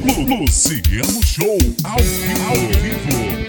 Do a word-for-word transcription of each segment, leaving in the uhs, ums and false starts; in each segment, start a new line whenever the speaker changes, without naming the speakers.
Luciano Show ao vivo. Ao vivo.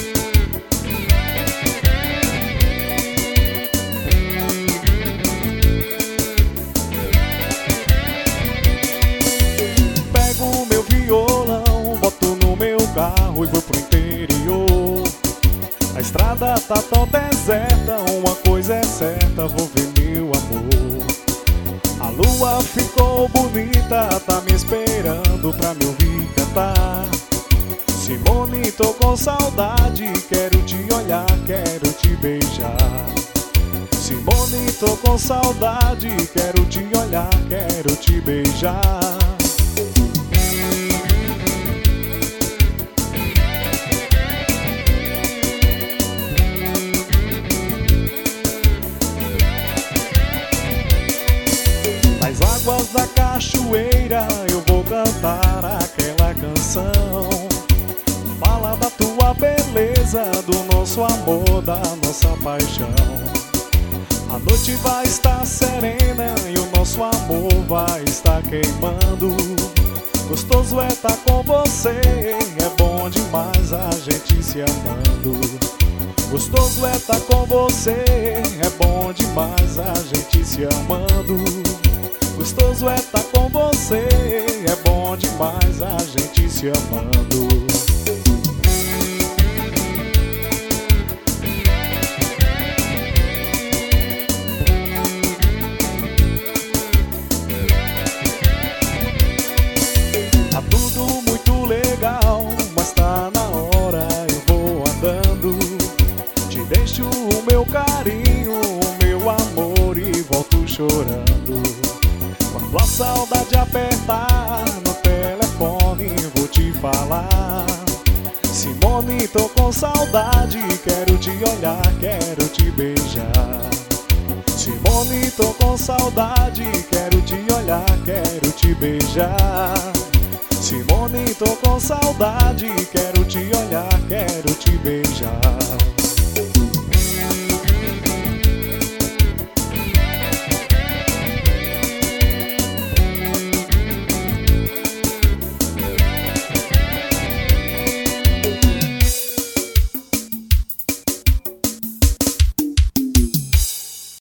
Pego o meu violão, boto no meu carro e vou pro interior. A estrada tá tão deserta, uma coisa é certa, vou ver meu amor. A lua ficou bonita, tá me esperando pra me ouvir cantar. Simone, tô com saudade, quero te olhar, quero te beijar. Simone, tô com saudade, quero te olhar, quero te beijar. Nas águas da cachoeira eu vou cantar aquela canção. Fala da tua beleza, do nosso amor, da nossa paixão. A noite vai estar serena e o nosso amor vai estar queimando. Gostoso é estar com você, é bom demais a gente se amando. Gostoso é estar com você, é bom demais a gente se amando. Gostoso é estar com você, é bom demais a gente se amando. Tá tudo muito legal, mas tá na hora, eu vou andando. Te deixo o meu carinho, o meu amor e volto chorando. Quando a saudade apertar no telefone vou te falar. Simone, tô com saudade, quero te olhar, quero te beijar. Simone, tô com saudade, quero te olhar, quero te beijar. Simone, tô com saudade, quero te olhar, quero te beijar.